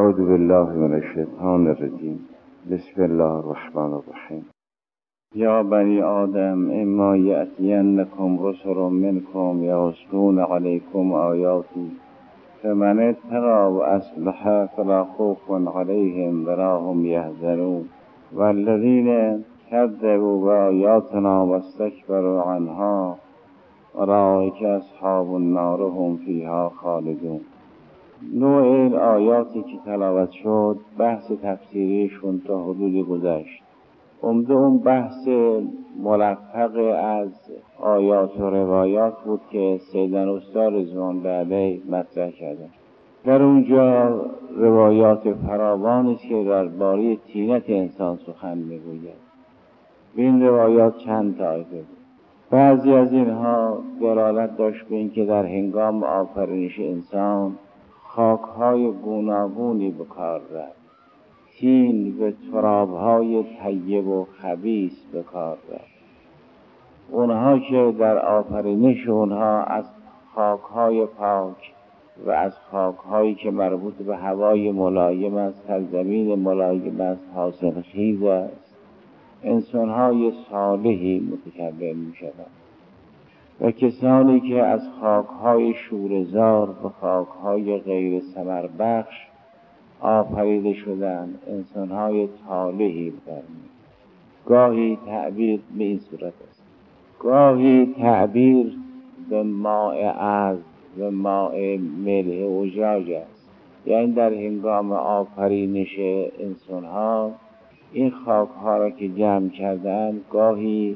اعوذ بالله من الشیطان الرجیم. بسم الله الرحمن الرحیم. یا بنی آدم اما یأتینکم رسل منکم یقصون علیکم آیاتی فمن اتقی و اصلح فلا خوف علیهم ولا هم یحزنون والذین کذبوا بآیاتنا واستکبروا عنها اولئک اصحاب النار هم فیها خالدون. نوع این آیاتی که تلاوت شد بحث تفسیریشون تا حدودی گذشت. عمده اون بحث ملفق از آیات و روایات بود که سیدنا استاد رضوان الله علیه مطرح کردن. در اونجا روایات فراوانی است که درباره طینت انسان سخن میگوید. به این روایات چند طایفه بود. بعضی از اینها دلالت داشت به این که در هنگام آفرینش انسان خاک‌های گوناگونی به کار رفت، طین و تراب‌های طیب و خبیث به کار رفت. اونها که در آفرینش اونها از خاک‌های پاک و از خاک‌هایی که مربوط به هوای ملایم است، سرزمین ملایم است، حاصلخیز است، انسان‌های صالحی متکون می‌شوند. و کسانی که از خاک‌های شوره‌زار به خاک‌های غیر ثمربخش آفریده شدند، انسان‌های طالحی برمی. گاهی تعبیر به این صورت است، گاهی تعبیر به ماء عذب و ماء ملح اجاج است. یعنی در هنگام آفرینش انسان‌ها این خاک‌ها را که جمع کردند، گاهی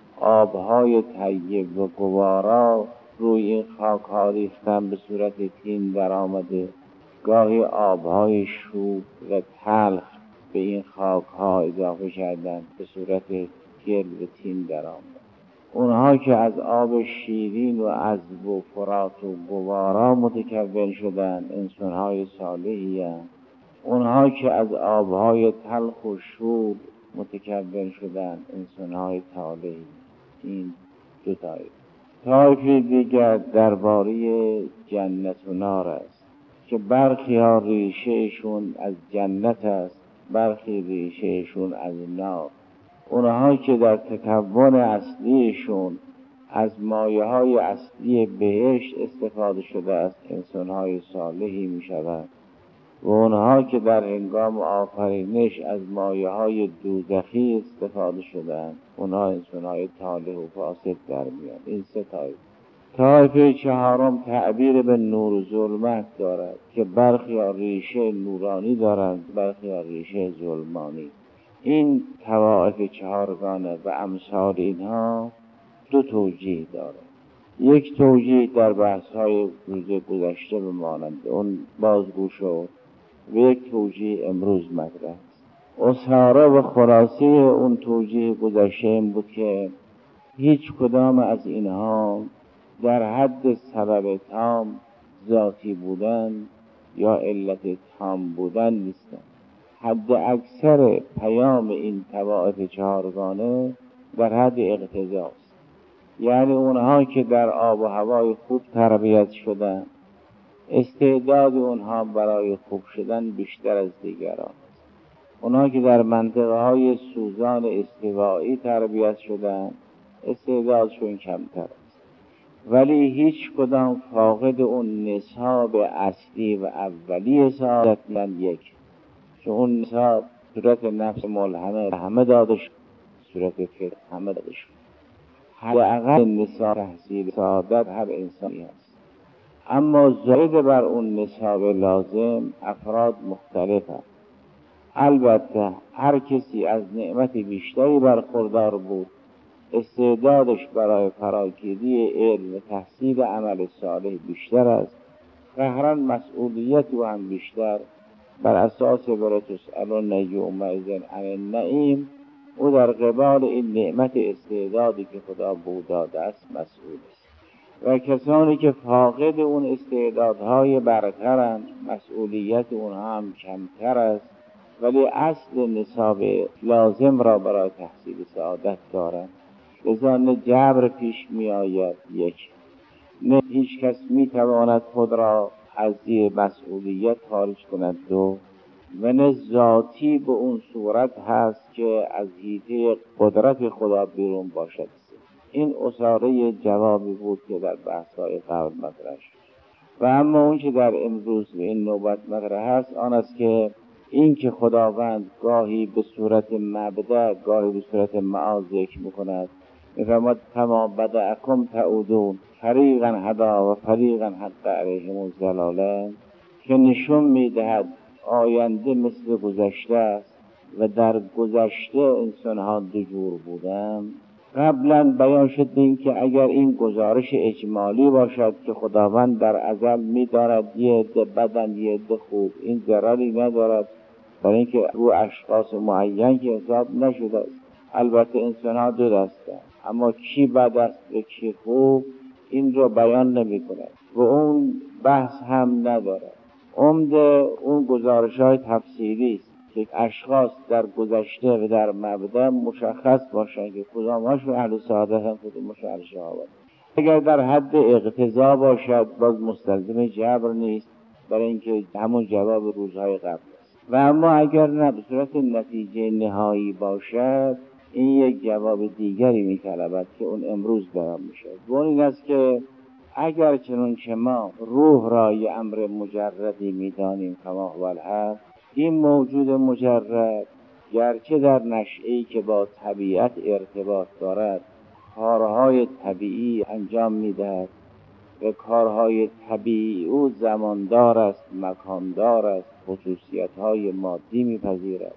آبهای طیب و گوارا روی این خاک‌ها ریختن به صورت طین در آمده، گاهی آبهای شوب و تلخ به این خاک‌ها اضافه کردن به صورت گل و طین در آمده. اونها که از آب شیرین و عذب و فرات و گوارا متکون شدن، انسان‌های صالحی هستند. اونها که از آبهای تلخ و شور متکون شدن، انسان‌های طالحی. این دو طایفه دیگر درباره جنت و نار است که برخی ها ریشهشون از جنت است، برخی ریشهشون از نار. اونها که در تکون اصلیشون از مایه‌های اصلی بهشت استفاده شده است، انسان‌های صالحی می‌شوند. و اونها که در هنگام آفرینش از مایه‌های دوزخی استفاده شدند، اونها انسان‌های طالح و فاسد در میان. این سه طایفه. طایفه چهارم تعبیر به نور و ظلمت دارد که برخی ریشه نورانی دارند، برخی ریشه ظلمانی. این طوائف چهارگانه و امثال اینها دو توجیه دارد. یک توجیه در بحث‌های روز گذشته بمانند اون بازگو شد و یک توجیه امروز مطرح است. اصحاره و خلاصه اون توجیه گذشته این بود که هیچ کدام از اینها در حد سبب تام ذاتی بودن یا علت تام بودن نیستند. حد اکثر پیام این طوائف چهارگانه در حد اقتضاست. یعنی اونها که در آب و هوای خوب تربیت شدن، استعداد اونها برای خوب شدن بیشتر از دیگران. اونها که در منطقه های سوزان استوایی تربیت شدن، استعدادشون کمتر است. ولی هیچ کدام فاقد اون نصاب اصلی و اولی سعادت نیستند. یک، چون اون نصاب صورت نفس ملهمه همه داده شد، صورت فقه همه داده شد. حداقل نصاب تحصیل سعادت هر انسانی هست. اما زائد بر اون نصاب لازم افراد مختلف هست. البته هر کسی از نعمت بیشتری برخوردار بود، استعدادش برای فراگیری علم و تحصیل عمل صالح بیشتر است، قهرن مسئولیت او هم بیشتر. بر اساس ولتسألن یومئذ عن النعیم، او در قبال این نعمت استعدادی که خدا به او داده است مسئول است. و کسانی که فاقد اون استعدادهای برترند، مسئولیت اونها هم کمتر است، ولی اصل نصاب لازم را برای تحصیل سعادت دارند. لذا نه جبر پیش می آید، یک، نه هیچ کس می تواند خود را از زیر مسئولیت خارج کند، دو، و ذاتی به اون صورت هست که از حیطه قدرت خدا بیرون باشد. این اصاره جوابی بود که در بحث‌های قبل مطرح شد. و اما اون که در امروز به این نوبت مطرح هست آن است که این که خداوند گاهی به صورت مبدأ گاهی به صورت معاد ذکر می‌کند، می‌فرماید کما بدأکم تعودون فریقا هدا و فریقا حق علیهم الضلاله، که نشون می‌دهد آینده مثل گذشته است و در گذشته انسان‌ها دو جور بودند. قبلا بیان شد این که اگر این گزارش اجمالی باشد که خداوند در ازل می‌داند یه عده بدن یه عده خوب، این ضرری ندارد، برای اینکه رو اشخاص معین که حساب نشده است. البته انسان‌ها دو دستند، اما کی بد است و کی خوب این رو بیان نمی‌کند و اون بحث هم ندارد. عمده اون گزارش‌های تفسیری است که اشخاص در گذشته و در مبدأ مشخص باشند که کدام‌هاشون اهل سعادت هم کدام‌هاشون اهل شقاوت. اگر در حد اقتضا باشد باز مستلزم جبر نیست، برای اینکه همون جواب روزهای قبل است. و اما اگر نه به صورت نتیجه نهایی باشد این یک جواب دیگری می‌طلبد که اون امروز بیان می‌شود. و اون این است که اگر چنانچه ما روح را یه امر مجردی می‌دانیم کما هو الحق، این موجود مجرد گرچه در نشأه‌ای که با طبیعت ارتباط دارد کارهای طبیعی انجام می‌دهد و کارهای طبیعی او زماندار است، مکاندار است، خصوصیت‌های مادی می‌پذیرد،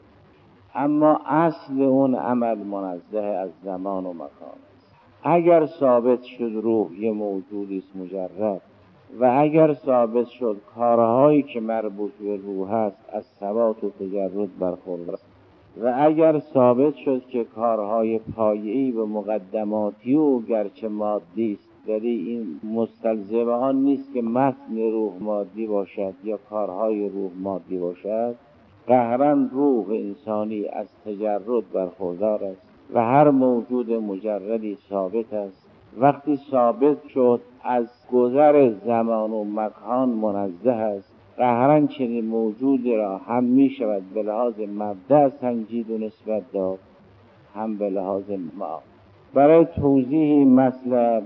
اما اصل اون عمل منزه از زمان و مکان. اگر ثابت شد روح یه موجودی است مجرد و اگر ثابت شد کارهایی که مربوط به روح است از ثبات و تجرد برخوردار و اگر ثابت شد که کارهای پایه‌ای و مقدماتی او گرچه مادی است ولی این مستلزم آن نیست که متن روح مادی باشد یا کارهای روح مادی باشد، قهراً روح انسانی از تجرد برخوردار است و هر موجود مجردی ثابت است. وقتی ثابت شد از گذر زمان و مکان منزه است، قهراً چنین موجودی را هم می شود به لحاظ مبدأ سنجید و نسبت داد، هم به لحاظ معاد. برای توضیح این مطلب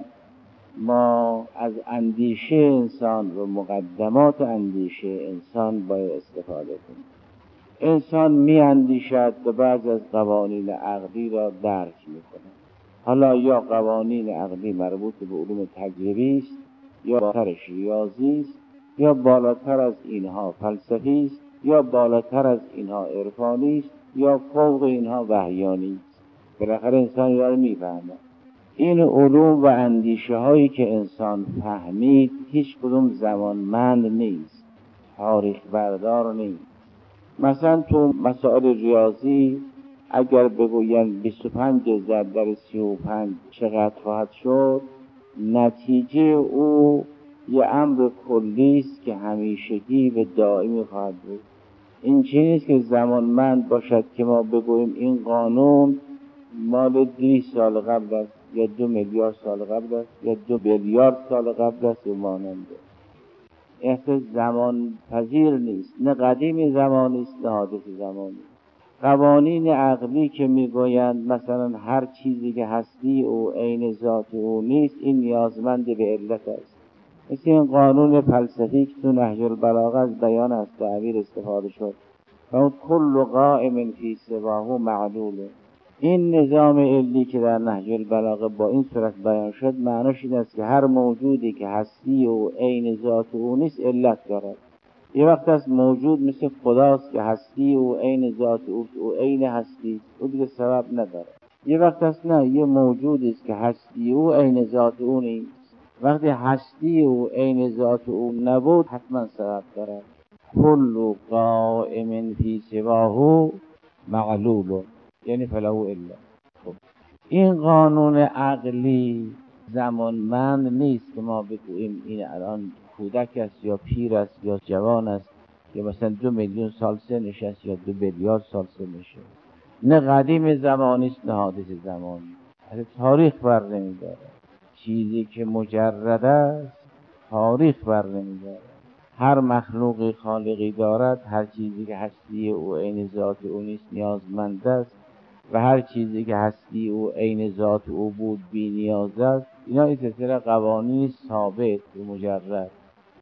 ما از اندیشه انسان و مقدمات اندیشه انسان باید استفاده کنیم. انسان می اندیشد و بعض از قوانین عقلی را درک می کند. حالا یا قوانین عقلی مربوط به علوم تجربی است یا بالاترش ریاضی است یا بالاتر از اینها فلسفی است یا بالاتر از اینها عرفانی است یا فوق اینها وحیانی است. بالاخره انسان را می فهمد. این علوم و اندیشه هایی که انسان فهمید هیچ کدوم زمانمند نیست، تاریخ بردار نیست. مثلا تو مسائل ریاضی اگر بگوین 25 ضرب در 35 چقدر خواهد شد، نتیجه او یه امر کلی است که همیشگی و دائمی خواهد بود. این چیزی که زمانمند باشد که ما بگوییم این قانون مال 200 سال قبل است یا 2 میلیارد سال قبل است یا 2 بیلیارد سال قبل است و ماننده. احساس زمان پذیر نیست، نه قدیم زمان است نه حادث زمانی. قوانین عقلی که میگویند مثلا هر چیزی که هستی او عین ذات او نیست، این نیازمند به علت است. مثل این قانون فلسفی که تو نهج البلاغه از بیان از تعبیر استفاده شد و کل قائم فی سواه معلول. این نظام علمی که در نهج البلاغه با این صورت بیان شد معناش این است که هر موجودی که هستی و عین ذات او نیست علت دارد. یه وقت از موجود مثل خداست که هستی و عین ذات او عین هستی او دیگه سبب نداره. یه وقت است نه، یه موجودی است که هستی او عین ذات او نیست. وقتی هستی او عین ذات او نبود حتما سبب داره. کل قائم فی سواه معلول، یعنی فله الا. این قانون عقلی زمانمند نیست که ما بگوییم این الان کودک است یا پیر است یا جوان است یا مثلا 2 میلیون سال سنش است یا 2 بیلیارد سال سنش است. نه قدیم زمانی است نه حادث زمانی. از تاریخ بر نمی‌دارد. چیزی که مجرد است تاریخ بر نمی‌دارد. هر مخلوقی خالقی دارد، هر چیزی که هستی او عین ذات او نیست نیازمند است و هر چیزی که هستی او عین ذات او بود بی نیاز است. اینا این سلسله قوانین ثابت و مجرد.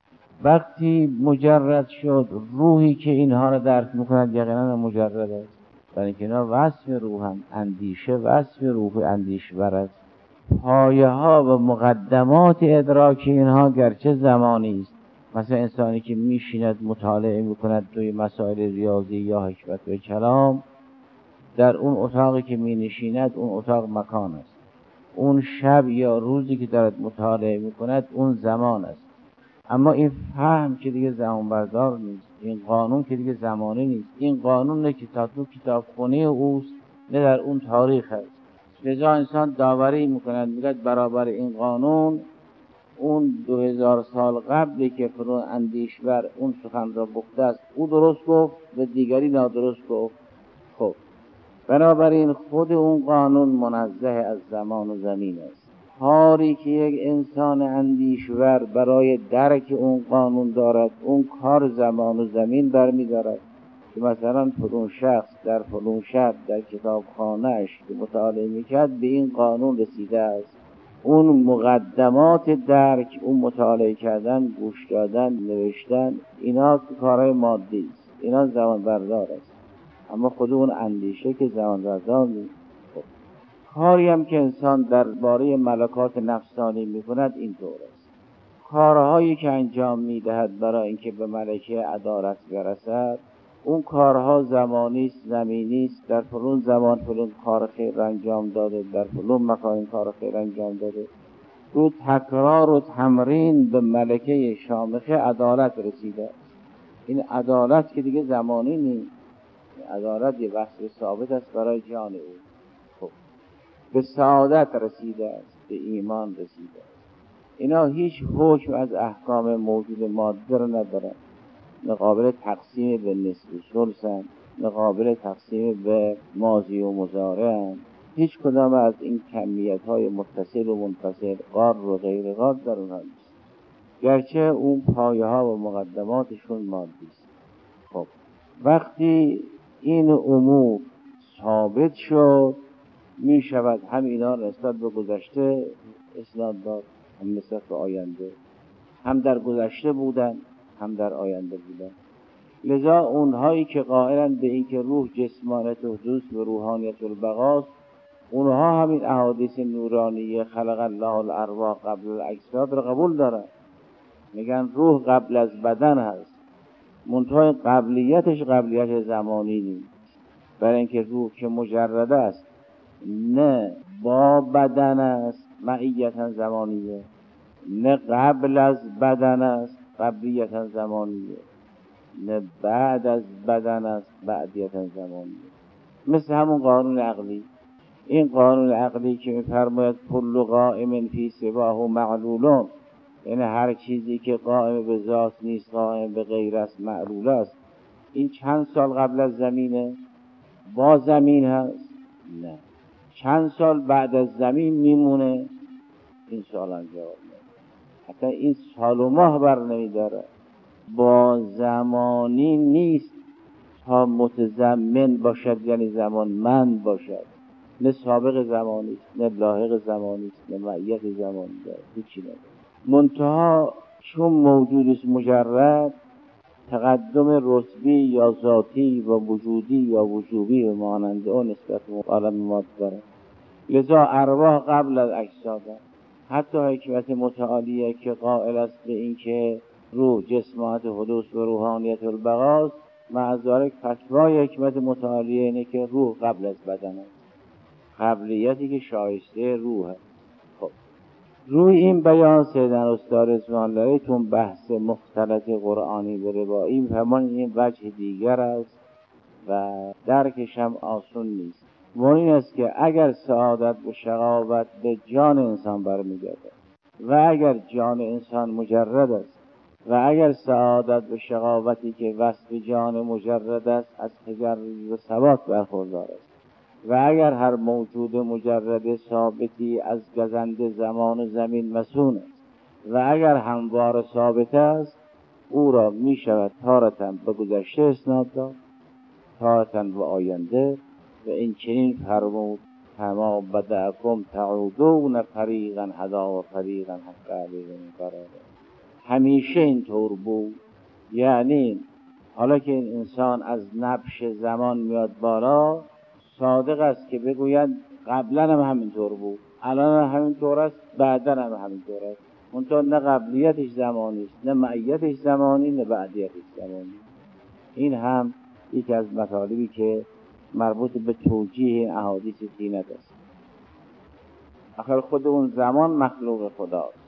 وقتی مجرد شد، روحی که اینها را درک میکند یقینا مجرد است، برای اینکه اینا وصف روح هم اندیشه وصف روح اندیشور است. پایه ها و مقدمات ادراک اینها گرچه زمانی است، مثلا انسانی که میشیند مطالعه میکند توی مسائل ریاضی یا حکمت و کلام، در اون اتاقی که می نشیند اون اتاق مکان است، اون شب یا روزی که دارد مطالعه می کند اون زمان است. اما این فهم که دیگه زمان بردار نیست، این قانون که دیگه زمانه نیست، این قانون که تا تو کتابخونه اوست نه در اون تاریخ است. لذا انسان داوری می کند، میگه برابر این قانون اون 2000 سال قبلی که فرعون اندیشور اون سخن را گفته است او درست گفت و دیگری نادرست گفت. خب بنابراین خود اون قانون منزه از زمان و زمین است. کاری که یک انسان اندیشور برای درک اون قانون دارد اون کار زمان و زمین برمی دارد که مثلا فلان شخص در فلان شب در کتابخانه‌اش که مطالعه میکرد به این قانون رسیده است. اون مقدمات درک، اون مطالعه کردن، گوش دادن، نوشتن، اینا کارهای مادی است، اینا زمان بردار است. اما خود اون اندیشه که زمان بردار نیست. کاری هم که انسان درباره ملکات نفسانی میکند اینطور است. کارهایی که انجام میدهد برای اینکه به ملکه عدالت برسد، اون کارها زمانی است، زمینی است. در فلان زمان فلان کار خیر انجام داده، در فلان مکان این کار خیر انجام داده. رو تکرار و تمرین به ملکه شامخه عدالت رسیده. این عدالت که دیگه زمانی نیست، عدالت یه وصف ثابت است برای جان او. خب به سعادت رسیده است، به ایمان رسیده است. اینا هیچ حکم از احکام موجود ماده را ندارن، نه قابل تقسیم به نصف و ثلثن، نه قابل تقسیم به ماضی و مضارعن. هیچ کدام از این کمیت های متصل و منفصل، قار و غیر قار در اونها نیست، گرچه اون پایه ها و مقدماتشون مادی است. خب وقتی این امور ثابت شد، می شود هم اینا نسبت به گذشته اسناد داد، هم نسبت به آینده، هم در گذشته بودن هم در آینده بودن. لذا اونهایی که قائلند به این که روح جسمانیت و حدوث و روحانیت البقاست، اونها همین احادیث نورانیه خلق الله الارواح قبل الاجساد را قبول دارن. میگن روح قبل از بدن هست، منتهای قبلیتش قبلیت زمانی نیست، برای اینکه روح که مجرد است نه با بدن است معیتا زمانیه، نه قبل از بدن است قبلیتا زمانیه، نه بعد از بدن است بعدیتا زمانیه. مثل همون قانون عقلی. این قانون عقلی که می‌فرماید کل قائم فی سواه معلولون، یعنی هر چیزی که قائم به ذات نیست قائم به غیر است معلول است. این چند سال قبل از زمینه؟ با زمین هست؟ نه. چند سال بعد از زمین میمونه؟ این سال هم جواب نه. حتی این سال و ماه بر نمیداره. با زمانی نیست تا متضمن باشد، یعنی زمانمند باشد. نه سابق زمانی است، نه لاحق زمانی است، نه معیت زمانی داره، هیچی نداره. منتها چون موجود است مجرد، تقدم رتبی یا ذاتی و وجودی یا وجوبی و مانند اون نسبت به عالم ماده داره. لذا ارواح قبل از اجساد هست. حتی حکمت متعالیه که قائل است به این که روح جسمانیت حدوث و روحانیت البقاست، مع ذالک فتوای حکمت متعالیه اینه که روح قبل از بدن است، قبلیتی که شایسته روح هست. خب روی این بیان سیدنا استاد رضوان الله تون بحث مختلط قرآنی و روایی همان این وجه دیگر است و درکش هم آسون نیست. و این است که اگر سعادت و شقاوت به جان انسان برمیگردد و اگر جان انسان مجرد است و اگر سعادت و شقاوتی که وصف جان مجرد است از تجرد و ثبات برخوردار است و اگر هر موجود مجرد ثابتی از گزند زمان و زمین مسون است و اگر هموار ثابت است، او را می شود تارتاً به گذشته اسناد داد، تارتاً به آینده، و این چنین فرمود کما بدأکم تعودون فریقا هدا و فریقا حق علیهم الضلالة. همیشه اینطور بود. یعنی حالا که این انسان از نبش زمان میاد بالا، صادق است که بگوید قبلا هم همینطور بود، الان هم همینطور است، بعدا هم همینطور است. منتها نه قبلیتش زمانی است، نه معیتش زمانی، نه بعدیتش زمانی. این هم یکی از مطالبی که مربوط به توجیه این احادیث طینت است. آخر خود اون زمان مخلوق خداست.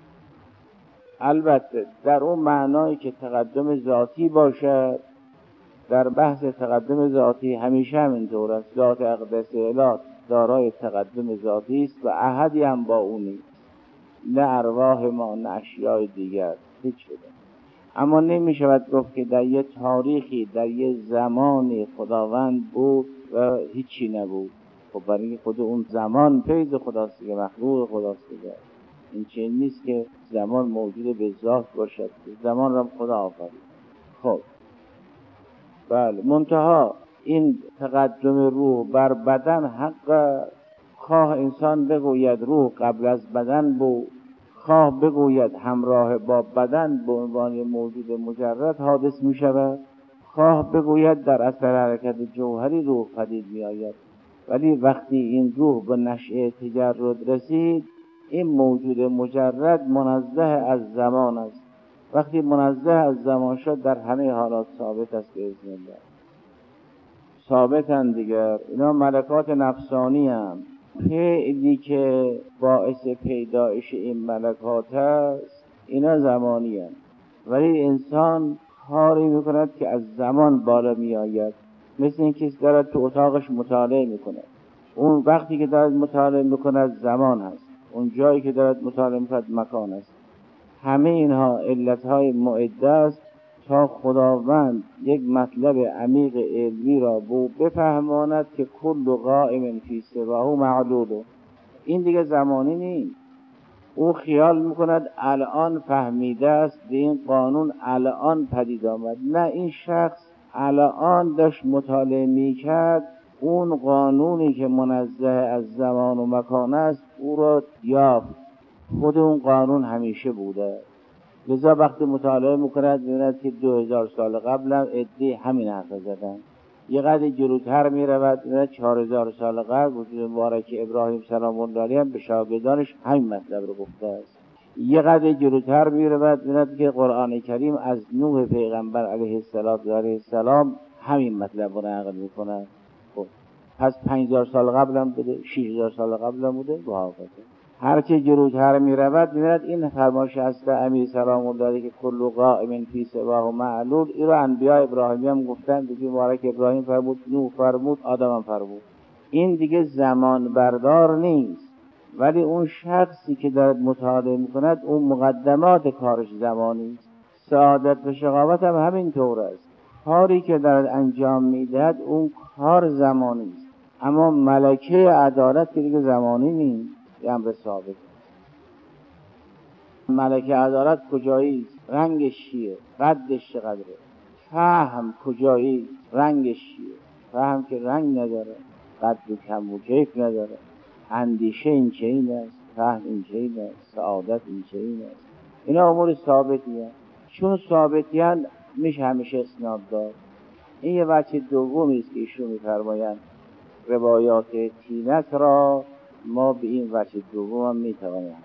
البته در اون معنایی که تقدم ذاتی باشد، در بحث تقدم ذاتی همیشه همینطور است. ذات اقدس اله دارای تقدم ذاتی است و احدی هم با او نیست، نه ارواح ما نه اشیاء دیگر، هیچ شده. اما نمی شود گفت که در یه تاریخی در یه زمانی خداوند بود و هیچی نبود. خب برای خود اون زمان فیض خداست که مخلوق خداست دیگر. این چنین نیست که زمان موجود به ذات باشد، زمان را خدا آفرید. خب بله، منتها این تقدم روح بر بدن حق، خواه انسان بگوید روح قبل از بدن بود، خواه بگوید همراه با بدن به عنوان موجود مجرد حادث می شود، خواه بگوید در اثر حرکت جوهری روح پدید می آید. ولی وقتی این روح به نشأه تجرد رسید، این موجود مجرد منزه از زمان است. وقتی منزه از زمان شد در همه حالات ثابت است به اذن الله. ثابتن دیگر. اینا ملکات نفسانی هم. فعلی که باعث پیدایش این ملکات است اینا زمانی هم. ولی انسان کاری میکند که از زمان بالا می آید. مثل این کسی دارد تو اتاقش مطالعه میکند، اون وقتی که دارد مطالعه میکند زمان هست، اون جایی که دارد مطالعه میکند مکان است. همه اینها علتهای معده است تا خداوند یک مطلب عمیق علمی را بفهماند که کل قائم فی سواه معلول. این دیگه زمانی نیست. او خیال میکند الان فهمیده است، به این قانون الان پدید آمد. نه، این شخص الان داشت مطالعه میکرد، اون قانونی که منزه از زمان و مکان است او را یافت. خود اون قانون همیشه بوده. لذا وقتی مطالعه میکند می‌بیند که 2000 سال قبل هم عده‌ای همین حرف زدن. یه قدر جلوتر میرود می‌بیند 4000 سال قبل وجود مبارک ابراهیم سلام الله علیه هم به شاگردانش همین مطلب رو گفته است. یه قدر جلوتر میرود می‌بیند که قرآن کریم از نوح پیغمبر علیه السلام همین مطلب رو نقل می‌کند. خب پس 5000 سال قبل هم بوده، 6000 سال قبل هم بوده و هاکذا. هرچه جلوتر می رود می‌بیند این فرمایش است امیر سلام الله علیه که کل قائم فی سواه معلول. این رو انبیاء ابراهیمی هم گفتن، بگی مبارک ابراهیم فرمود، نوح فرمود، آدم هم فرمود. این دیگه زمان بردار نیست. ولی اون شخصی که دارد مطالعه می‌کند اون مقدمات کارش زمانی است. سعادت و شقاوت هم همین طور است. کاری که دارد انجام می‌دهد اون کار زمانی است. اما ملکه عدالت که دیگه زمانی نیست، یه امر ثابت. ملکه عدالت کجایی است؟ رنگش چیه؟ قدش چقدره؟ فهم کجایی؟ رنگش چیه؟ فهم که رنگ نداره، قد و کم و کیف نداره. اندیشه این چنین است، فهم این چنین است، سعادت این چنین است. اینا امور ثابتی هست. چون ثابتی هست میشه همیشه اسناد داد. این یه وجه دومی است که ایشون می‌فرمایند روایات طینت را ما به این وجه دوم هم میتوانیم.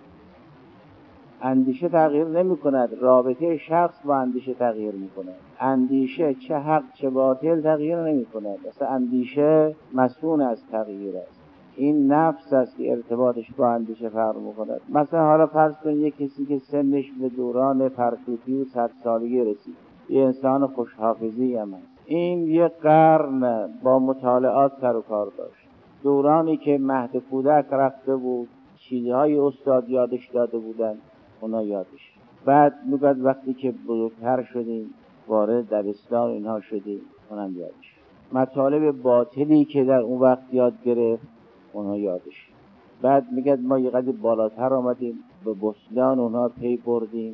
اندیشه تغییر نمی کند، رابطه شخص با اندیشه تغییر می کند. اندیشه چه حق چه باطل تغییر نمی کند. اصلا اندیشه مسئول از تغییر است. این نفس است که ارتباطش با اندیشه فرق می کند. مثلا حالا فرض کنید یک کسی که سنش به دوران فرتوتی و 100 سالگی رسید، یه انسان خوشحافظی هم است. این یک قرن با مطالعات سر و کار داشت. دورانی که مهد کودک رفته بود، چیزهای استاد یادش داده بودند، اونا یادش. بعد میگوید وقتی که بزرگتر شدیم وارد دبستان اینها شدیم، اونم یادش. مطالب باطلی که در اون وقت یاد گرفت اونها یادش. بعد میگه ما یه قدر بالاتر آمدیم، به بستان اونها پی بردیم،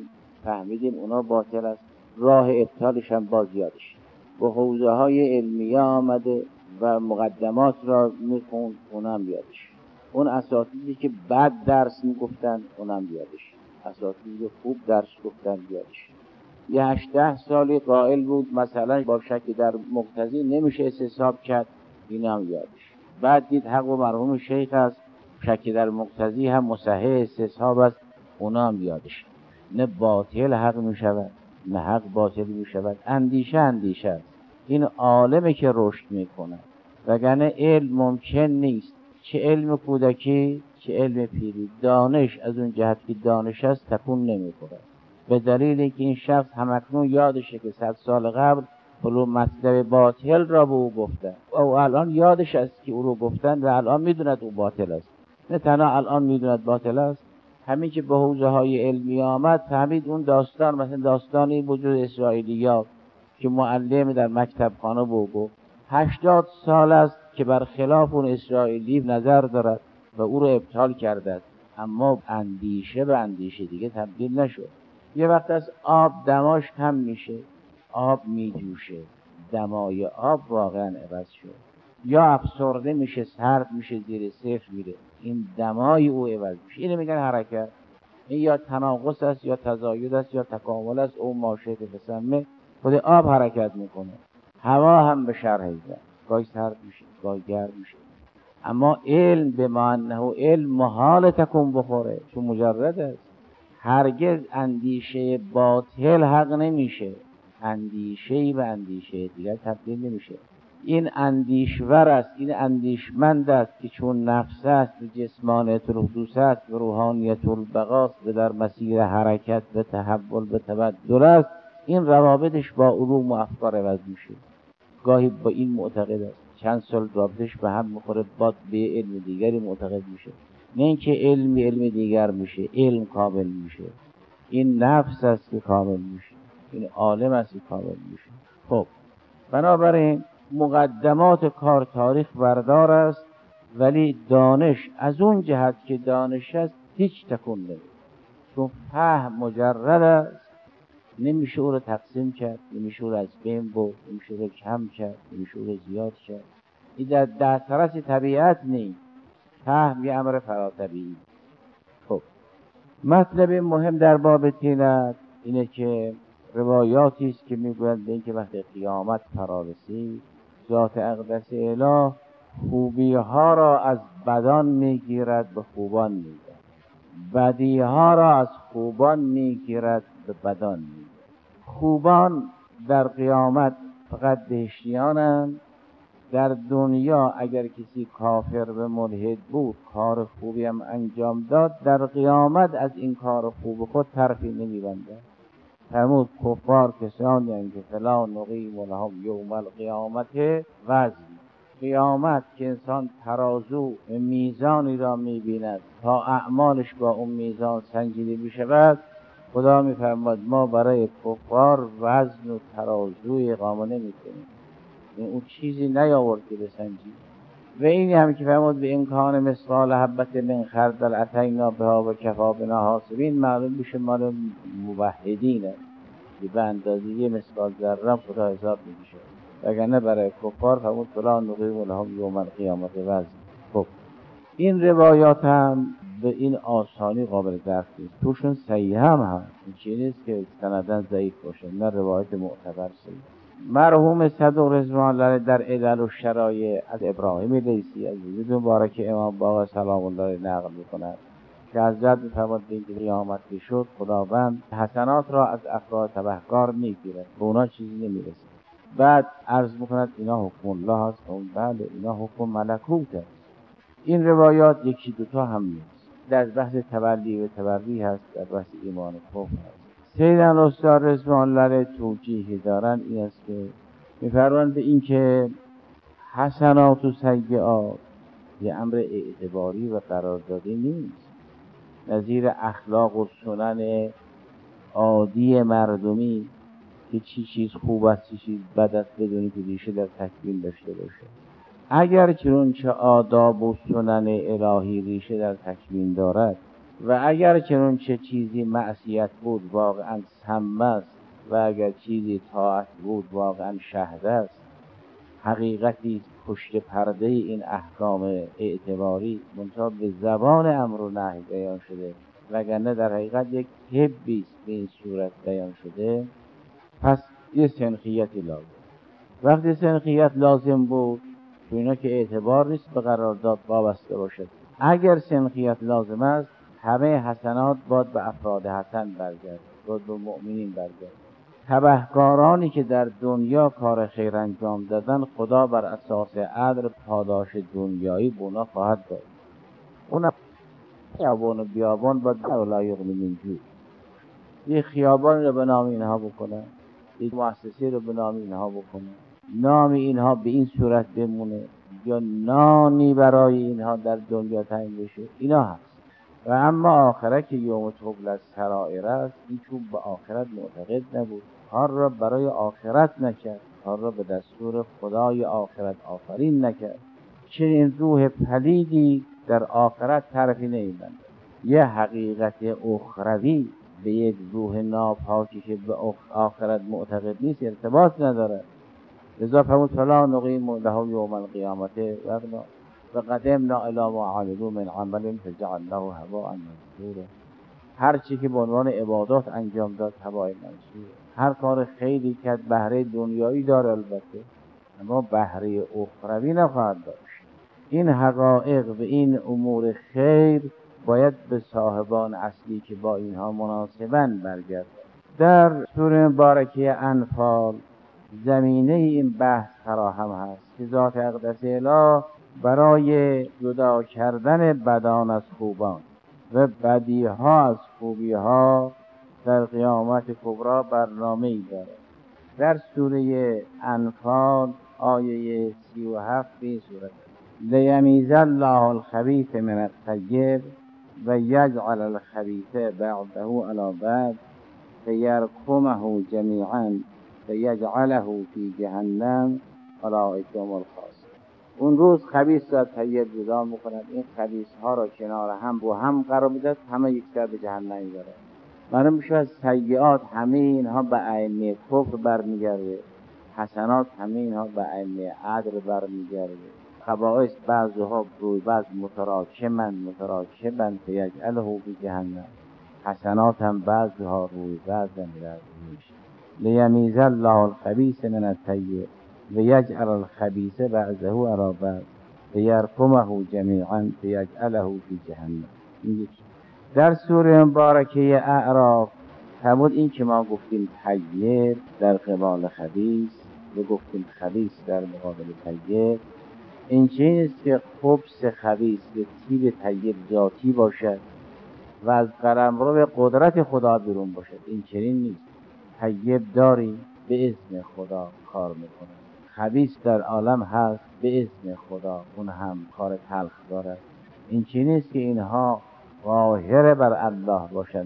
فهمیدیم اونا باطل است، راه ابطالش هم باز یادش با حوزه های علمیه آمده و مقدمات را میخوند، اونم یادش. اون اساتیدی که بد درس میگفتن اونم یادش، اساتیدی که خوب درس گفتن یادش. یه 18 سالی قائل بود مثلا با شک در مقتضی نمیشه استصحاب کرد، اینم یادش. بعد دید حق و مرحوم شیخ است، شک در مقتضی هم مصحح استصحاب است، اونم یادش. نه باطل حق میشود نه حق باطل میشود، اندیشه است. این عالمه که رشد میکنه، وگرنه علم ممکن نیست، چه علم کودکی چه علم پیری. دانش از اون جهت که دانش است تکون نمیکنه، به دلیل اینکه این شخص همکنون یادشه که 100 سال قبل فلان مطلب باطل را به او گفتن، او الان یادش است که او رو گفتن و الان میدوند او باطل است. نه تنها الان میدوند باطل است، همین که به حوزه های علمی آمد فهمید اون داستان، مثلا داستانی وجود اسرائیلیات که معلم در مکتب خانه گفت 80 سال است که بر خلاف اون اسرائیلی نظر دارد و او رو ابطال کرده، اما اندیشه به اندیشه دیگه تبدیل نشد. یه وقت از آب دماش کم میشه، آب میجوشه، دمای آب واقعا عوض شد، یا افسرده میشه، سرد میشه، زیر صفر میره، این دمای او عوض میشه. اینو میگن حرکت. این یا تناقض است یا تزاید است یا تکامل است، او ماشه که بسمه خود آب حرکت میکنه. هوا هم به شرح زد، گاهی سرد میشه گاهی گرم میشه. اما علم به معنی علم محال تکون بخوره، چون مجرد است. هرگز اندیشه باطل حق نمیشه، اندیشه‌ای به اندیشه دیگر تبدیل نمیشه. این اندیشور است، این اندیشمند است که چون نفس است به جسمانیت الحدوث است، به روحانیت البقا است، به در مسیر حرکت به تحول به تبدل است. این روابطش با علوم و افکار عوض میشه. گاهی با این معتقد است، چند سال رابطش به هم میخوره، بعد به علم دیگری معتقد میشه. نه اینکه علم دیگر میشه، علم کامل میشه. این نفس است که کامل میشه، این عالم است که کامل میشه. خب بنابراین مقدمات کار تاریخ بردار است، ولی دانش از اون جهت که دانش است هیچ تکون نمیده، چون فهم مجرد است، نمیشه او رو تقسیم کرد، نمیشه او رو از بین برد، نمیشه او رو کم کرد، نمیشه او رو زیاد کرد. این در دسترس طبیعت نیست، فهم یه امر فراطبیعی. خب مطلب مهم در باب طینت اینه که روایاتی است که میگویند به اینکه وقتی قیامت فرا رسید ذات اقدس اله خوبی ها را از بدان میگیرد به خوبان میگیرد، بدی ها را از خوبان میگیرد به بدان میگیرد. خوبان در قیامت فقط بهشتیانند. در دنیا اگر کسی کافر و ملحد بود کار خوبی هم انجام داد، در قیامت از این کار خوب خود طرفی نمیبنده. فرمود کفار کسانی هستند که فلا نقیم لهم یوم القیامت وزن. قیامت که انسان ترازو میزانی را میبیند تا اعمالش با اون میزان سنجیده میشود، خدا میفرماد ما برای کفار وزن و ترازوی اقامه نمیکنیم، اون چیزی نیاورد که بسنجید. و این هم که فرمود به امکان مثقال حبت من خردل اتینا بها و کفا بنا حاسبین، معلوم میشه مال موحدینه که به اندازه یه مثقال ذره خدا حساب میشه، وگرنه برای کفار فرمود فلا نقیم لهم یوم القیامت وزن. خب این روایات هم به این آسانی قابل درک نیست، توشون صحیح هم هست، این چیزی نیست که سندن ضعیف باشه، نه روایت معتبر صحیح. مرحوم صدوق رضوان الله در علل و شرایع از ابراهیم لیثی از وجود مبارک امام باقر سلام الله نقل می‌کند که حضرت می‌فرماد به اینکه قیامت شد خداوند حسنات را از افراد تبهکار می‌گیرد، به اونا چیزی نمی‌رسه. بعد عرض می‌کند اینا حکم الله است، بله اینا حکم ملکوت است. این روایات یکی دوتا هم نیست، در بحث تولی و تبری هست، در بحث ایمان و کفر هست. سیدن استاد رضوان الله توجیهی دارن این است که می‌فرمایند به این که حسنات و سیئات یه امر اعتباری و قراردادی نیست، نظیر اخلاق و سنن عادی مردمی که چی چیز خوب است چی چیز بد است بدونی که ریشه در تکوین داشته باشه. اگر چنانچه آداب و سنن الهی ریشه در تکوین دارد، و اگر چنون چه چیزی معصیت بود واقعا سم است و اگر چیزی طاعت بود واقعا شهد است. حقیقتی پشت پرده این احکام اعتباری منتها به زبان امر و نهی بیان شده، وگرنه در حقیقت یک طبی است به این صورت بیان شده. پس یه سنخیتی لازم. وقتی سنخیت لازم بود تو اینا که اعتبار نیست به قرارداد وابسته باشد. اگر سنخیت لازم است همه حسنات باید به افراد حسن برگرد، باید به مؤمنین برگرد. تبهکارانی که در دنیا کار خیر انجام دادن خدا بر اساس عدل پاداش دنیایی به اونا خواهد داد. اونا خیابان و بیابان باید لایق من جو یه خیابان رو به نام اینها بکنن، یک مؤسسه رو به نام اینها بکنن، نام اینها به این صورت بمونه یا نانی برای اینها در دنیا تعیین بشه، اینا هست. و اما آخرت که یوم تبلی السرائر است، این چون به آخرت معتقد نبود، کار را برای آخرت نکرد، کار را به دستور خدای آخرت آفرین نکرد. چنین روح پلیدی در آخرت طرفی نمیبنده. یه حقیقت اخروی به یک روح ناپاکی که به آخرت معتقد نیست ارتباط نداره. لذا فرمود فلا نقیم له یوم القیامت وزنا و قدمنا الی ما عملوا من عمل فجعلناه هباء منثورا. هر چی که به عنوان عبادات انجام داد هباء منثور. هر کار خیری کرد بهره دنیایی داره البته، اما بهره اخروی نخواهد داشت. این حقایق و این امور خیر باید به صاحبان اصلی که با اینها مناسبن برگرد. در سوره مبارکه انفال زمینه این بحث فراهم هست که ذات اقدس اله برای جدا کردن بدان از خوبان و بدیها از خوبیها در قیامت کبری برنامه‌ای دارد. در سوره انفال آیه 37 به این صورت: لیمیز الله الخبیث من الطیب و یجعل الخبیث بعضه علی بعض فیرکمه جمیعا فیجعله فی جهنم اولئک هم الخاسرون. اون روز خبیث را طیب جدا می‌کند، این خبیث ها را کنار هم با هم قرار می‌دهد، همه یک سر به جهنم می‌برد. معلوم میشه از سیئات همه اینها به ائمه کفر برمیگرده، حسنات همه اینها به ائمه عدل برمیگرده. خبائث بعضها روی بعض متراکمن فیجعله فی جهنم، حسنات هم بعضها روی بعض میشه. لیمیز الله الخبیث من الطیب و یجعل الخبیث بعضه علی بعض فیرکمه جمیعا فیجعله فی جهنم. در سوره مبارکه اعراف فرمود این که ما گفتیم طیب در قبال خبیث و گفتیم خبیث در مقابل طیب، این چیزی که خبث خبیث به طیب طیب ذاتی باشد و از قلمرو قدرت خدا بیرون باشد، این چنین نیست. طیب داری به اذن خدا کار میکنه، خبیث در عالم هست به اذن خدا اون هم کار تلخ دارد. این چنین نیست که اینها ظاهر بر الله باشد.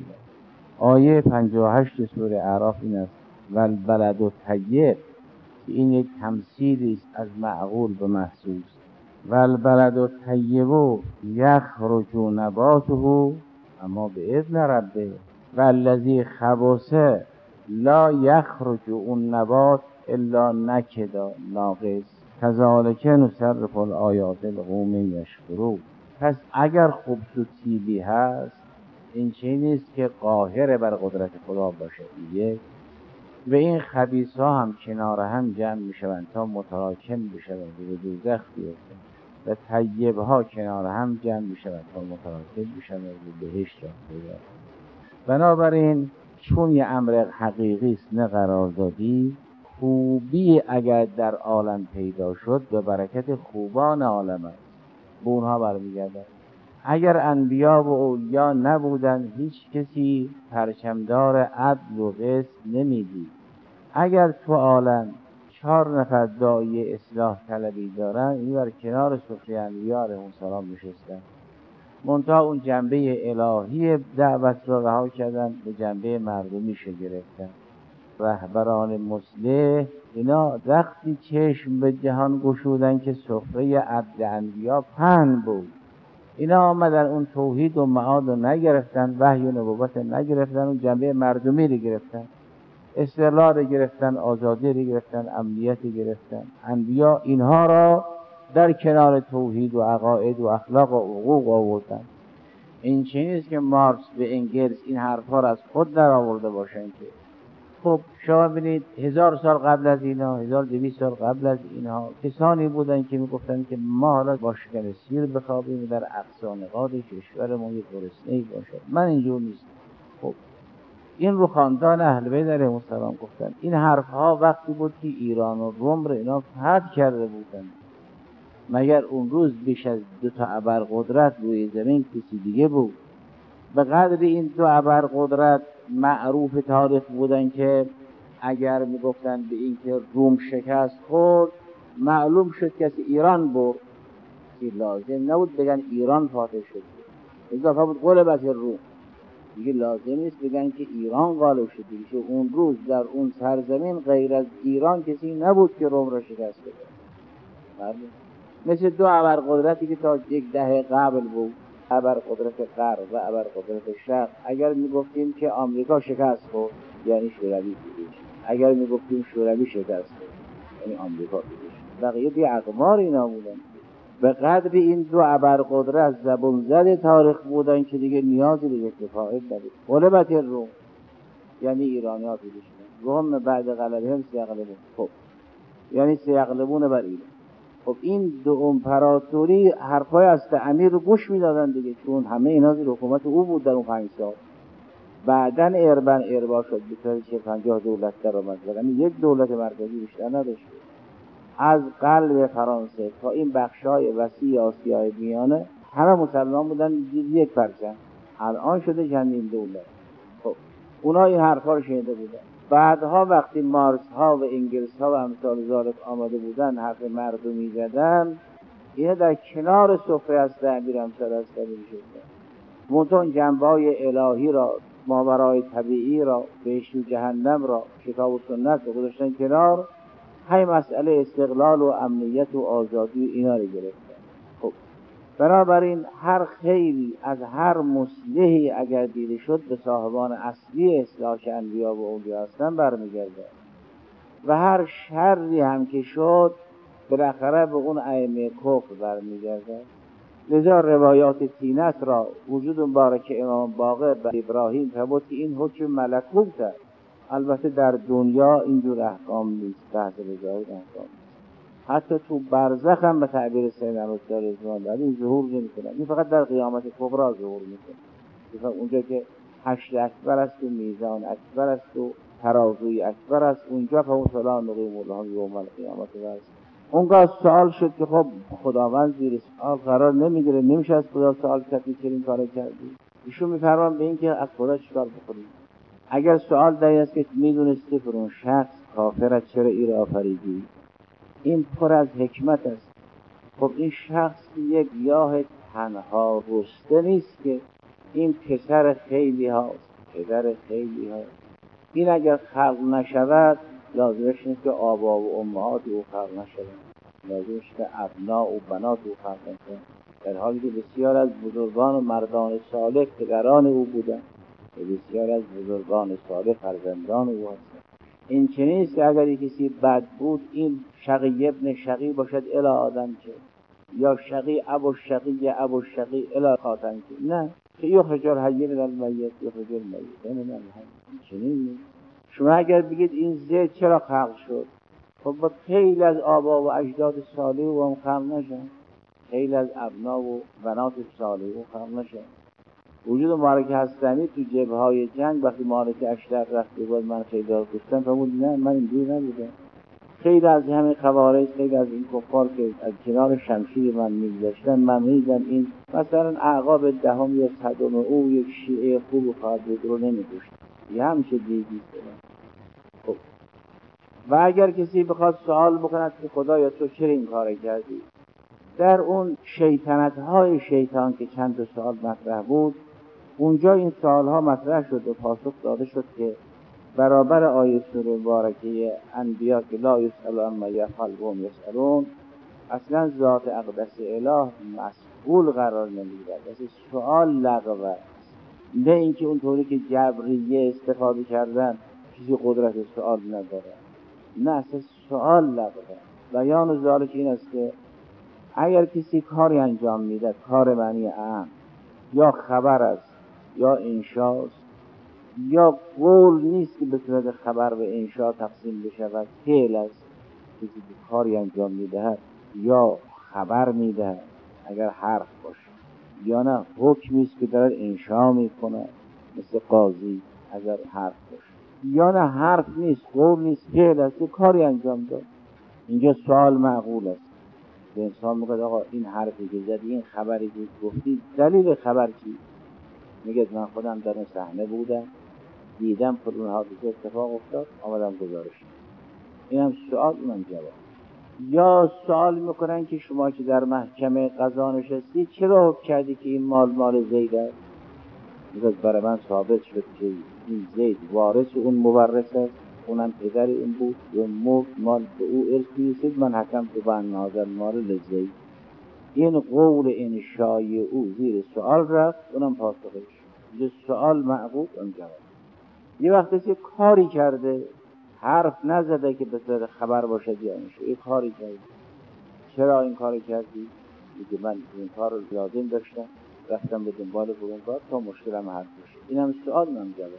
آیه 58 سوره اعراف این است: والبلد الطیب، این یک تمثیلی است از معقول به محسوس. والبلد الطیب یخرج نباته اما به اذن ربه والذی خبث لا یخرج اون نبات الا نکدا ناقص کذالک نصرف الآیات لقوم یشکرون. پس اگر خبث و طیبی هست این چیزی نیست که قاهر بر قدرت خدا باشه. یک و این خبیث ها هم کنار هم جمع می شوند تا متراکم بشوند و به دوزخ بیفتند و طیب ها کنار هم جمع می شوند تا متراکم بشوند و بهشت بیفتند. بنابراین چون یه امر حقیقی است نه قراردادی، خوبی اگر در عالم پیدا شد به برکت خوبان عالم است، به اونها برمیگردد. اگر انبیا و اولیا نبودن هیچ کسی پرچمدار عدل و قسط نمیدید. اگر تو عالم 4 نفر داعی اصلاح طلبی دارن، این بر کنار سفره انبیا علیهم السلام نشستن، منتها اون جنبه الهی دعوت را رها کردن، به جنبه مردمیش گرفتن. رهبران مصلح اینا وقتی چشم به جهان گشودن که سفره عدل انبیا پهن بود، اینا آمدن اون توحید و معاد رو نگرفتن، وحی و نبوت نگرفتن، اون جنبه مردمی رو گرفتن، استقلال رو گرفتن، آزادی رو گرفتن، امنیت رو گرفتن. انبیا اینها را در کنار توحید و عقاید و اخلاق و حقوق آوردن. این چیزی نیست که مارکس به انگلس این حرفا را از خود در آورده باشن که خب شما ببینید 1000 سال قبل از اینا، 1200 سال قبل از اینها کسانی بودن که میگفتن که ما حالا با شکن سیر بخوابیم در اقصا نقاط کشورمون یک گرسنه‌ای باشد. من اینجور نیستم. خب این رو خاندان اهل بیت علیهم السلام گفتن. این حرفها وقتی بود که ایران و روم رو اینا فتح کرده بودن. مگر اون روز بیش از 2 ابرقدرت روی زمین کسی دیگه بود؟ به قدر این 2 ابرقدرت معروف تاریخ بودن که اگر میگفتن به این که روم شکست خورد، معلوم شد کسی ایران برد، که لازم نبود بگن ایران فاتح شد، اضافه بود غلبت روم. دیگه لازم نیست بگن که ایران غالب شد، دیگه اون روز در اون سرزمین غیر از ایران کسی نبود که روم را شکست بده. مثل 2 ابرقدرتی که تا 10 دهه قبل بود، ابرقدرت غرب و ابرقدرت شرق. اگر میگفتیم که آمریکا شکست خورد یعنی شوروی پیروز شد، اگر میگفتیم شوروی شکست خورد یعنی آمریکا پیروز شد. بقیه بی اقمار اینا بودن. به قدر این 2 ابرقدرت زبون زد تاریخ بودن که دیگه نیازی به یک فاعل نبود. غلبت روم یعنی ایرانی‌ها پیروز شدن. روم بعد غلبهم سیغلبون، خب یعنی سیغلبون بر ایران. خب این 2 امپراتوری حرفای از امیر رو گوش میدادن دیگه، چون همه اینا زیر حکومت او بود در اون 5 سال. بعدن اربا شد بسیاری که 50 دولت در آمد، یعنی یک دولت مرکزی بیشتر نداشت. از قلب فرانسه تا این بخشای وسیع آسیای میانه همه مسلمان بودن، 1%. الان شده چندین دولت. خب اونا این حرفا رو شنیده بودن. بعدها وقتی مارکس ها و انگلس ها و امثال ذالک آمده بودن حرف مردمی زدن، اینا در کنار سفره از تعبیر امثال از تعبیر شدن. منتون جنبه‌های الهی را، ماورای طبیعی را، بهشت و جهنم را، کتاب و سنت رو گذاشتن کنار، های مسئله استقلال و امنیت و آزادی اینا رو گرفتن. خب بنابراین هر خیری از هر مصلحی اگر دیده شد به صاحبان اصلی اصلاح که انبیا و اولیا هستن برمیگرده، و هر شری هم که شد بالاخره به اون ائمه کفر برمیگرده. لذا روایات تینت را وجود مبارک امام باقر و ابراهیم فرمود که این حکم ملکوت است. البته در دنیا اینجور احکام نیست، تحت رضای احکام. حتی تو برزخ هم به تعبیر سید احمدشاه رضوان این ظهور نمی‌کنه. این فقط در قیامت کبری ظهور می‌کنه. اونجا که حشر اکبر است و میزان اکبر است و ترازوی اکبر است، اونجا فهم فلا نقیم الله یوم القیامت است. اونگاه سوال شد که خب خداوند زیر سوال قرار نمیگیره، نمیشه از خدا سوال کرد که این کارو کردی. ایشون میفرمان به این که از خدا چیکار بکنیم. اگر سوال در این است که میدونستی که اون شخص کافر است چرا این را آفریدی، این پر از حکمت است. خب این شخص یک گیاه تنها رسته نیست که این پسر خیلی هاست، پدر خیلی هاست. این اگر خلق نشود لازمش نیست که آبا و امهات او خلق نشود، لازمش که ابنا و بنات او خلق نشود، در حالی که بسیار از بزرگان و مردان صالح پدران او بودن و بسیار از بزرگان صالح فرزندان او هستند. این چنین است که اگر کسی بد بود این شقی ابن شقی باشد الی آدم که، یا شقی ابو شقی الی خاتم که، نه که یخرج الحی من المیت یخرج المیت من الحی. چنین نیست. شما اگر بگید این زید چرا خلق شد، خب با خیلی از آبا و اجداد صالح و هم خلق نشن، خیلی از ابنا و بنات صالح و خلق نشن. وجود مالک هستنی تو جبهه‌های جنگ وقتی مالک اشتر رفته بود من خیلی دار کشتم، فرمود نه من اینجوری نبودم. خیلی از همین خوارج، خیلی از این کفار که از کنار شمشیر من می‌گذشتن، من می‌دیدم این مثلا اعقاب دهم یا صدم او یک شیعه خوب و خالد رو نمی‌کشت، یه همیشه دیگی کنه. خب و اگر کسی بخواد سوال بکند که خدایا تو چرا این کار کردی، در اون شیطنت‌های شیطان که چند تا سوال مطرح بود، اونجا این سوال‌ها مطرح شد و پاسخ داده شد که برابر آیه سوره مبارکه انبیا که لا یسأل عما یفعل و هم یسألون، اصلا ذات اقدس اله مفعول قرار نمیگیرد. مثل سؤال لغو است، نه اینکه اونطوری که جبریه استفاده کردن کسی قدرت سؤال نداره، نه اصلا سؤال لغو است. بیان ذالک این است که اگر کسی کاری انجام میده، کار معنی اهم یا خبر است یا انشاست، یا قول نیست که به صورت خبر و انشا تقسیم بشود، فعل است، کسی که کاری انجام میدهد یا خبر میدهد اگر حرف باشه، یا نه حکمی است که دارد انشا میکنه مثل قاضی اگر حرف باشه، یا نه حرف نیست، قول نیست، فعل است که کاری انجام داد. اینجا سوال معقول است. به انسان میگه آقا این حرفی که زدی، این خبری که گفتی، دلیل خبر چی؟ میگه من خودم در اون صحنه بودم، دیدم فلان حادثه اتفاق افتاد، آمدم گزارش. این هم سوال، این هم جواب. یا سوال میکنن که شما که در محکمه قضا نشستی چرا حکم کردی که این مال زید است؟ میگه برای من ثابت شد که این زید وارث اون مورث است، اونم پدر این بود و مال به او ارث میرسید، من حکم تو بن هذا المال لزید. این قول انشای او زیر سوال رفت، اونم پاسخش. یه سوال معقول، اون جواب. یه وقتی که کاری کرده، حرف نزده که به صورت خبر باشد یا انشا، یه کاری کرده، چرا این کاری کردی؟ میگه من این کار رو لازم داشتم، رفتم به دنبال فلان کار تا مشکلم حل بشه. این هم سوال، من جواب.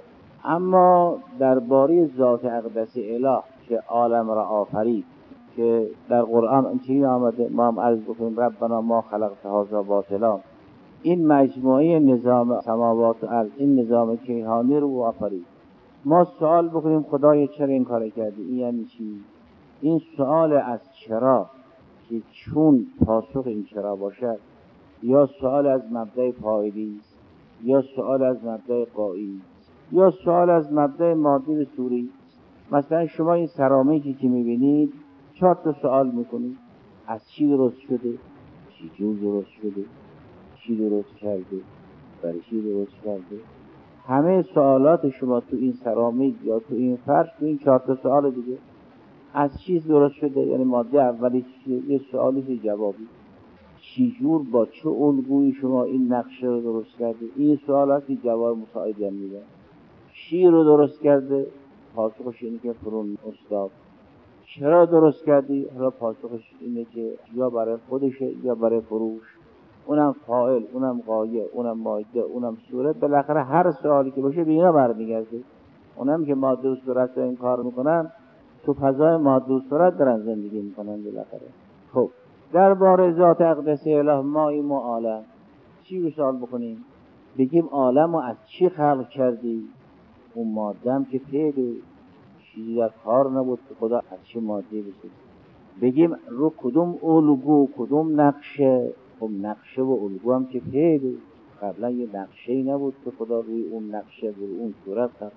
اما درباره ذات اقدس اله که عالم را آفرید، که در قرآن اینجوری آمده، ما هم عرض بکنیم ربنا ما خلقت هذا باطلا، این مجموعه نظام سماوات و ارض، این نظام کیهانی رو آفرید. ما سوال بکنیم خدای چرا این کار کردی؟ این یعنی چی؟ این سوال از چرا که چون پاسخ این چرا باشد، یا سوال از مبدأ فاعلی است، یا سوال از مبدأ قایی، یا سوال از مبدأ مادی و صوری. مثلا شما این سرامیکی که میبینید 4 تا سوال میکنید: از چی درست شده؟ چی جور درست شده؟ چی درست کرده؟ برای چی درست کرده؟ همه سوالات شما تو این سرامیک یا تو این فرش، تو این 4 تا سوال دیگه. از چیز درست شده یعنی ماده اولی یه سوالی جوابی. چی جور با چه الگویی شما این نقشه رو درست کرده؟ این سوالاتی جواب مساعدی میده. چی رو درست کرده؟ پاسخش اینه که فرون استاد. چرا درست کردی؟ حالا پاسخش اینه که یا برای خودشه یا برای فروش. اونم فاعل، اونم غایه، اونم ماده، اونم صورت. بالاخره هر سوالی که باشه به اینا برمیگرده. اونم که ماده و صورت رو این کار میکنن، تو فضای ماده و صورت دارن زندگی میکنن بالاخره. خب درباره ذات اقدس اله ماییم و عالم چی رو سوال بکنیم؟ بگیم عالم رو از چی خلق کردی؟ اون ماده هم که پیده چیزی در کار نبود که خدا از چه ماده بسید. بگیم رو کدوم الگو، کدوم نقشه؟ خب نقشه و الگو هم که پیده، قبلا یه نقشه‌ای نبود که خدا روی اون نقشه روی اون صورت خلق.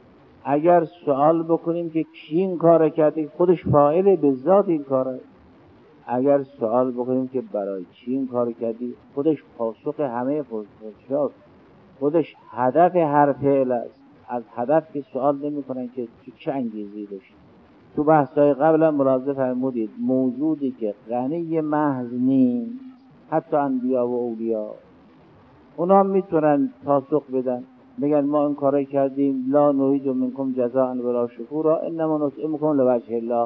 اگر سوال بکنیم که کی این کار کرده، خودش فاعل به ذات این کاره. اگر سوال بکنیم که برای چی این کار کردی، خودش پاسخ همه پرسش‌هاست، خودش هدف هر فعل است. از هدف که سوال نمی کنن که چه انگیزه‌ای داشت. تو بحث‌های قبلا ملاحظه فرمودید موجودی که غنی محض نیست، حتی انبیا و اولیا، اونا میتونن پاسخ بدن، بگن ما این کارای کردیم، لا نريد منکم جزاء ولا شکورا انما نطعمکم لوجه الله.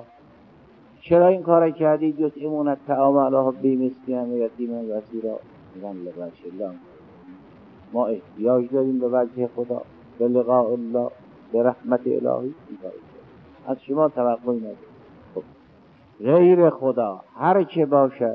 چرا این کارای کردید؟ یطعمون الطعام علی حبه مسکینا و یتیما و اسیرا. میگن لوجه الله، ما احتیاج داریم به وجه خدا، به لقاء الله، به رحمت الهی. از شما توقعی نداریم. خب غیر خدا هر چه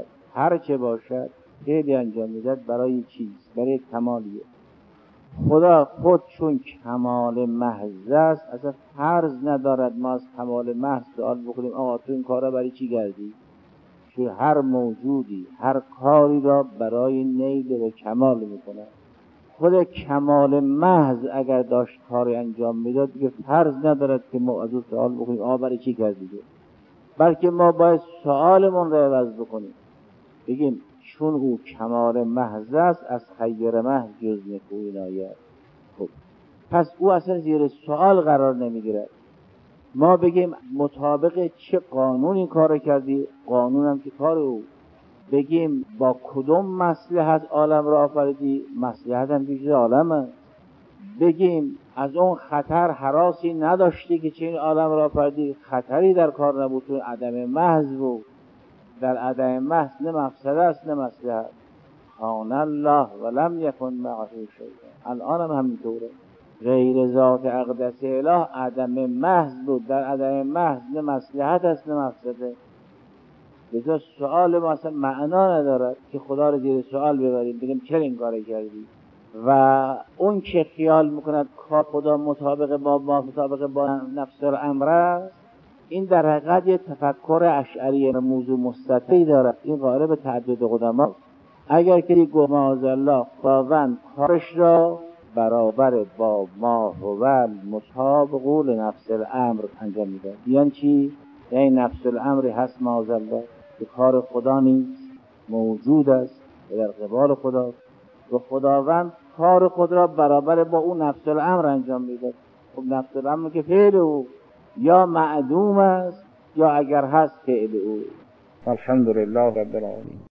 باشد فعلی انجام میدهد برای چیز، برای کمالیه. خدا خود چون کمال محض است، اصلا فرض ندارد ما از کمال محض سوال بکنیم آقا تو این کارا برای چی کردی؟ چون هر موجودی هر کاری را برای نیل و کمال میکنه. خود کمال محض اگر داشت کاری انجام میداد دیگه فرض ندارد که ما از او سوال بکنیم آقا برای چی کردی؟ بلکه ما باید سوالمون را عوض بکنیم، بگیم چون او کمال محض است از خیر محض جز نکویی ناید. خب پس او اصلا زیر سوال قرار نمیگیره. ما بگیم مطابق چه قانون این کار کردی، قانون هم که کار او. بگیم با کدوم مصلحت عالم را آفریدی، مصلحت هم بیشتر عالمه. بگیم از اون خطر هراسی نداشتی که چه این عالم را آفریدی، خطری در کار نبود، تو عدم محض بود. در عدم محض نه مفسده است نه مصلحت. کان الله ولم یکن معه شیء. الان هم همینطوره، غیر ذات اقدس اله عدم محض بود، در عدم محض نه مصلحت است نه مفسده. لذا سؤال ما اصلا معنا ندارد که خدا رو زیر سؤال ببریم بگیم چرا این کار کردی. و اون که خیال میکند کار خدا مطابق با نفس الامر است، این در حقیقت یه تفکر اشعری موضوع مستطیلی دارد. این قائل به تعدد قدما. اگر که گفت معاذالله خداوند کارش را برابر با ما هو مطابق نفس الامر انجام میده، یعنی چی؟ یعنی نفس الامر هست معاذالله که کار خدا نیست، موجود است و در قبال خدا، و خداوند کار خود را برابر با اون نفس الامر انجام میده. خب نفس الامر که فعل او یا معدوم است یا اگر هست فعل او. الحمدلله رب العالمین.